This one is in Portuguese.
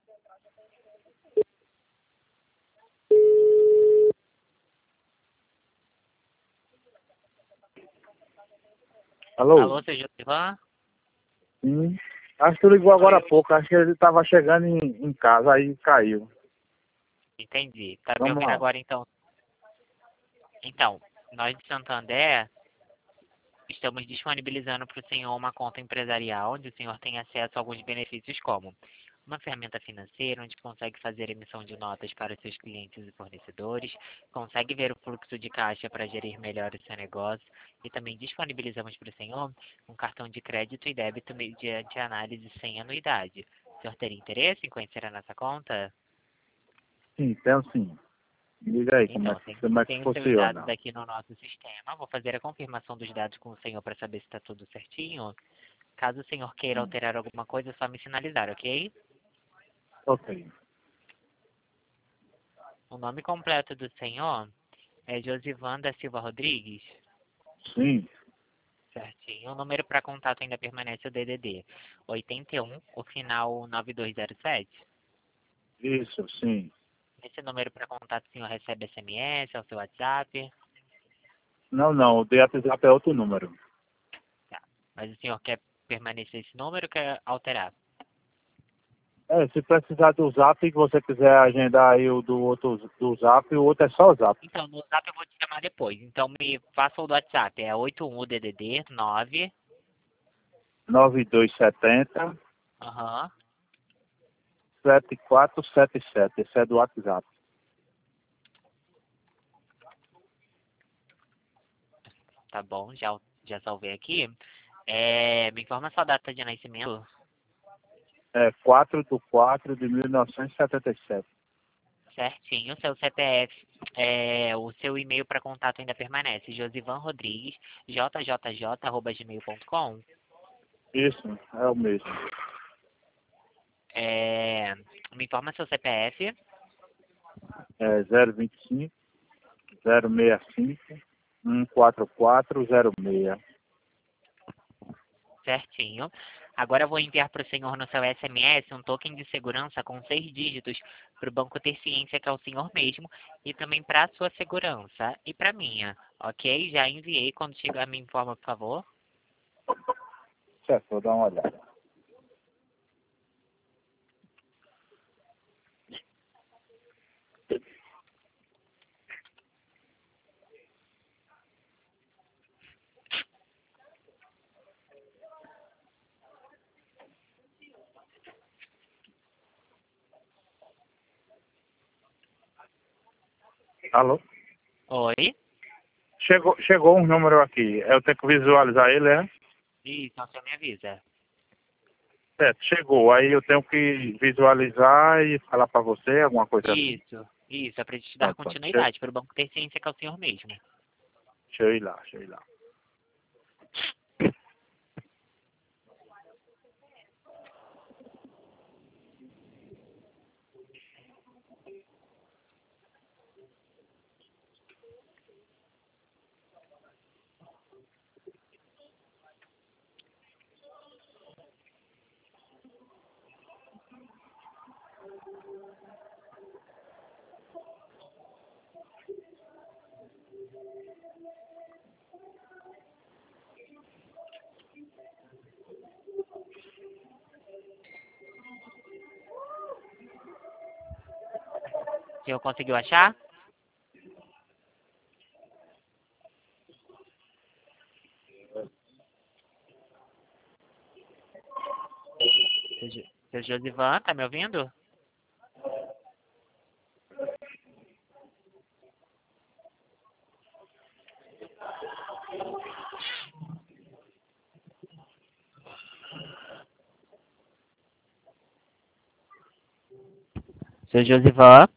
Alô? Alô, seu Josivan? Sim. Acho que tu ligou agora há pouco. Acho que ele estava chegando em casa, aí caiu. Entendi. Tá me Vamos ouvindo lá. agora, então? Então, nós de Santander estamos disponibilizando para o senhor uma conta empresarial onde o senhor tem acesso a alguns benefícios como uma ferramenta financeira onde consegue fazer emissão de notas para os seus clientes e fornecedores, consegue ver o fluxo de caixa para gerir melhor o seu negócio e também disponibilizamos para o senhor um cartão de crédito e débito mediante análise sem anuidade. O senhor teria interesse em conhecer a nossa conta? Sim, tenho sim. Diga aí Então, como é que tem os seus dados funciona. aqui no nosso sistema. Vou fazer a confirmação dos dados com o senhor para saber se está tudo certinho. Caso o senhor queira alterar alguma coisa, é só me sinalizar, ok? Ok. O nome completo do senhor é Josivan da Silva Rodrigues. Sim, Certinho. O número para contato ainda permanece o DDD 81, o final 9207. isso, sim. Esse número para contato o senhor recebe SMS ao seu WhatsApp. Não, o de WhatsApp é outro número. Tá. Mas o senhor quer permanecer esse número ou quer alterar? Se precisar do Zap, que você quiser agendar aí o do outro do Zap, o outro é só o Zap. Então, no WhatsApp eu vou te chamar depois. Então, me faça o do WhatsApp. É 81DDD 9. 9270 Aham. 7477. Esse é do WhatsApp. Tá bom, já salvei aqui. Me informa sua data de nascimento. É 4/4/1977. Certinho. Seu CPF. O seu e-mail para contato ainda permanece. Josivan Rodrigues, jjj@gmail.com. Isso, é o mesmo. Me informa seu CPF. É 025 065 14406. Certinho. Agora eu vou enviar para o senhor no seu SMS um token de segurança com 6 dígitos para o banco ter ciência que é o senhor mesmo e também para a sua segurança e para a minha, ok? Já enviei. Quando chegar me informa, por favor. Certo, vou dar uma olhada. Alô? Oi? Chegou um número aqui. Eu tenho que visualizar ele, é? Isso, então você me avisa. Certo, chegou. Aí eu tenho que visualizar e falar para você alguma coisa assim. Isso, é para te dar Pronto, pronto. Deixa, continuidade, para o banco ter ciência que é o senhor mesmo. deixa eu ir lá, deixa eu ir lá. O senhor conseguiu achar? Seu Josivan, tá me ouvindo? Seu Josivan?